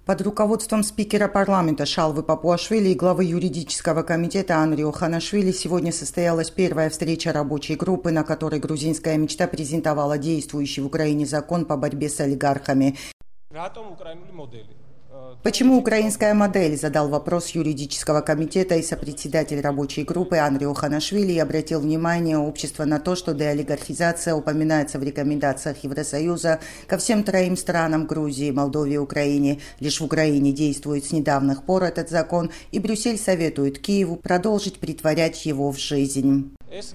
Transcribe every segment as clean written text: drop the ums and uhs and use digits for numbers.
Под руководством спикера парламента Шалвы Папуашвили и главы юридического комитета Анрио Ханашвили сегодня состоялась первая встреча рабочей группы, на которой грузинская мечта презентовала действующий в Украине закон по борьбе с олигархами. Почему украинская модель? Задал вопрос юридического комитета и сопредседатель рабочей группы Анрио Ханашвили и обратил внимание общества на то, что деолигархизация упоминается в рекомендациях Евросоюза ко всем троим странам Грузии, Молдове и Украине. Лишь в Украине действует с недавних пор этот закон, и Брюссель советует Киеву продолжить претворять его в жизнь.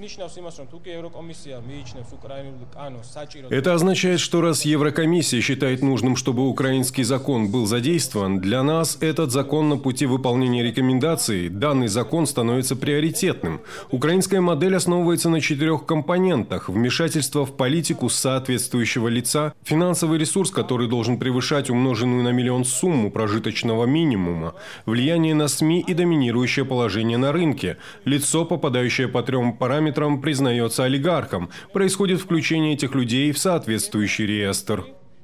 Это означает, что раз Еврокомиссия считает нужным, чтобы украинский закон был задействован, для нас этот закон на пути выполнения рекомендаций, данный закон становится приоритетным. Украинская модель основывается на 4 компонентах: вмешательство в политику соответствующего лица, финансовый ресурс, который должен превышать умноженную на миллион сумму прожиточного минимума, влияние на СМИ и доминирующее положение на рынке. Лицо, попадающее по 3 параметрам, признается олигархом. Происходит включение этих людей в соответствующий реестр.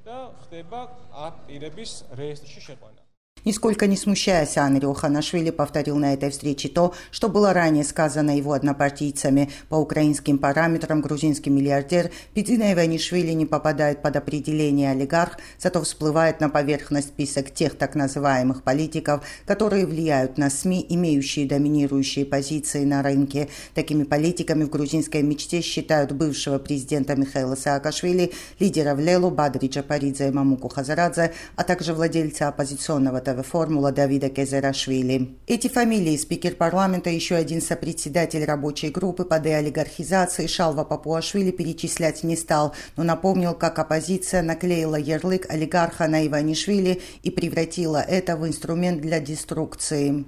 Нисколько не смущаясь, Анрио Ханашвили повторил на этой встрече то, что было ранее сказано его однопартийцами. По украинским параметрам грузинский миллиардер Бидзина Иванишвили не попадает под определение олигарх, зато всплывает на поверхность список тех так называемых политиков, которые влияют на СМИ, имеющие доминирующие позиции на рынке. Такими политиками в грузинской мечте считают бывшего президента Михаила Саакашвили, лидеров Лелу, Бадри Джапаридзе и Мамуку Хазарадзе, а также владельца оппозиционного формула Давида Кезерашвили. Эти фамилии спикер парламента и еще один сопредседатель рабочей группы по деолигархизации Шалва Папуашвили перечислять не стал, но напомнил, как оппозиция наклеила ярлык олигарха на Иванишвили и превратила это в инструмент для деструкции.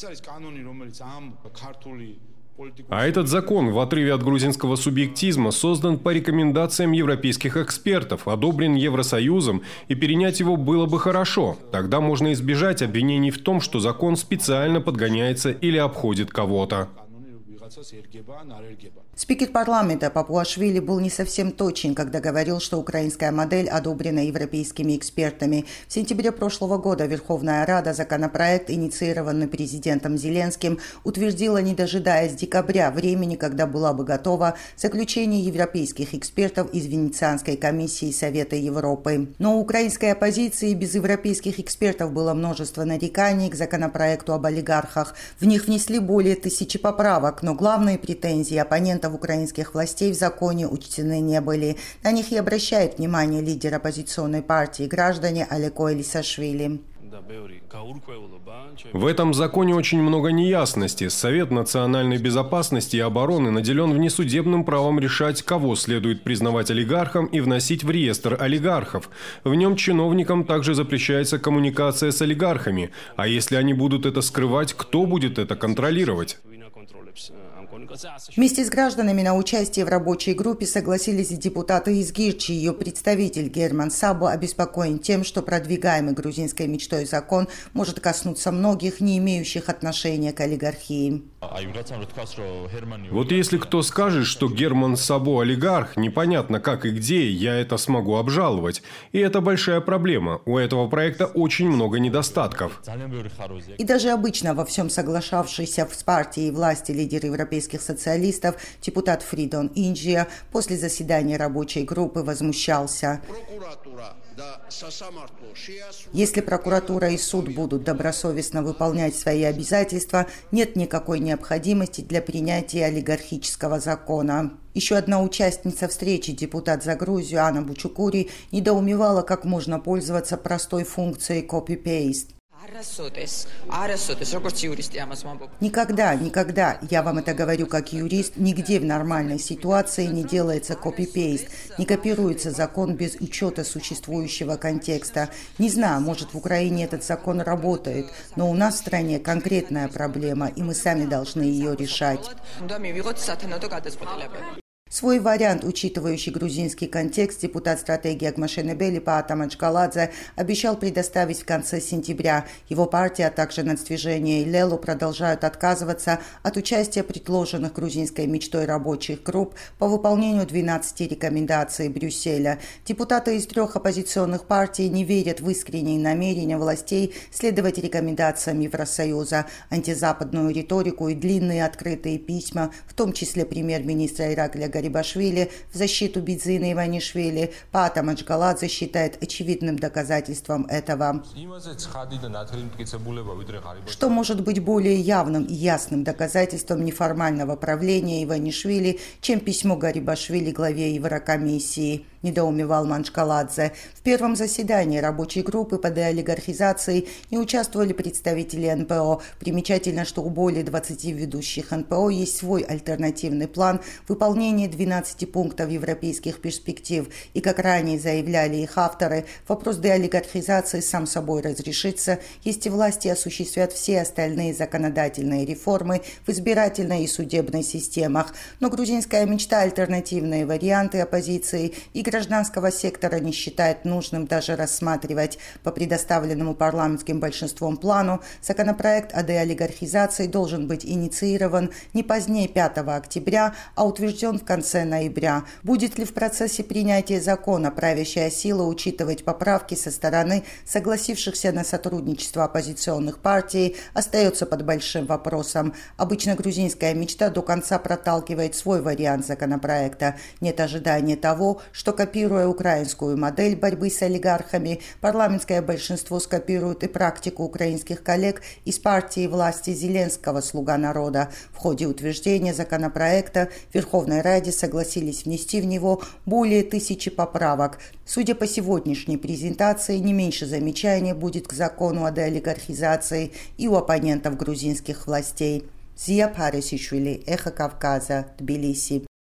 А этот закон в отрыве от грузинского субъектизма создан по рекомендациям европейских экспертов, одобрен Евросоюзом, и перенять его было бы хорошо. Тогда можно избежать обвинений в том, что закон специально подгоняется или обходит кого-то. Спикер парламента Папуашвили был не совсем точен, когда говорил, что украинская модель одобрена европейскими экспертами. В сентябре прошлого года Верховная Рада законопроект, инициированный президентом Зеленским, утвердила, не дожидаясь декабря, времени, когда была бы готова, заключение европейских экспертов из Венецианской комиссии Совета Европы. Но у украинской оппозиции без европейских экспертов было множество нареканий к законопроекту об олигархах. В них внесли более 1000 поправок, но главные претензии оппонентов украинских властей в законе учтены не были. На них и обращает внимание лидер оппозиционной партии «Граждане» Алеко Элисашвили. В этом законе очень много неясностей. Совет национальной безопасности и обороны наделен внесудебным правом решать, кого следует признавать олигархом и вносить в реестр олигархов. В нем чиновникам также запрещается коммуникация с олигархами. А если они будут это скрывать, кто будет это контролировать? Вместе с гражданами на участие в рабочей группе согласились и депутаты из Гирчи. Ее представитель Герман Сабо обеспокоен тем, что продвигаемый грузинской мечтой закон может коснуться многих, не имеющих отношения к олигархии. Вот если кто скажет, что Герман Сабо олигарх, непонятно как и где, я это смогу обжаловать. И это большая проблема. У этого проекта очень много недостатков. И даже обычно во всем соглашавшийся с партией власти лидер европейских социалистов, депутат Фридон Инджия, после заседания рабочей группы возмущался. Если прокуратура и суд будут добросовестно выполнять свои обязательства, нет никакой необходимости для принятия олигархического закона. Еще одна участница встречи, депутат за Грузию Анна Бучукури, недоумевала, как можно пользоваться простой функцией copy-paste. Никогда, я вам это говорю как юрист, нигде в нормальной ситуации не делается копи-пейст, не копируется закон без учета существующего контекста. Не знаю, может, в Украине этот закон работает, но у нас в стране конкретная проблема, и мы сами должны ее решать. Свой вариант, учитывающий грузинский контекст, депутат стратегии Агмашенебели Паата Маджгаладзе обещал предоставить в конце сентября. Его партия, а также нацдвижение Лелу продолжают отказываться от участия предложенных грузинской мечтой рабочих групп по выполнению 12 рекомендаций Брюсселя. Депутаты из 3 оппозиционных партий не верят в искренние намерения властей следовать рекомендациям Евросоюза. Антизападную риторику и длинные открытые письма, в том числе премьер-министра Иракля Гарибашвили, в защиту Бидзина Иванишвили, Паата Маджгаладзе считает очевидным доказательством этого. Что может быть более явным и ясным доказательством неформального правления Иванишвили, чем письмо Гарибашвили главе Еврокомиссии? Недоумевал Маджгаладзе. В первом заседании рабочей группы по деолигархизации не участвовали представители НПО. Примечательно, что у более 20 ведущих НПО есть свой альтернативный план выполнения 12 пунктов европейских перспектив. И, как ранее заявляли их авторы, вопрос деолигархизации сам собой разрешится, если власти осуществят все остальные законодательные реформы в избирательной и судебной системах. Но грузинская мечта, альтернативные варианты оппозиции и гражданского сектора не считает нужным даже рассматривать. По предоставленному парламентским большинством плану, законопроект о деолигархизации должен быть инициирован не позднее 5 октября, а утвержден в конце ноября. Будет ли в процессе принятия закона правящая сила учитывать поправки со стороны согласившихся на сотрудничество оппозиционных партий, остается под большим вопросом. Обычно грузинская мечта до конца проталкивает свой вариант законопроекта. Нет ожидания того, что, копируя украинскую модель борьбы с олигархами, парламентское большинство скопирует и практику украинских коллег из партии власти Зеленского «Слуга народа». В ходе утверждения законопроекта в Верховной Раде согласились внести в него более 1000 поправок. Судя по сегодняшней презентации, не меньше замечаний будет к закону о деолигархизации и у оппонентов грузинских властей. Зия Парисишвили, Эхо Кавказа, Тбилиси.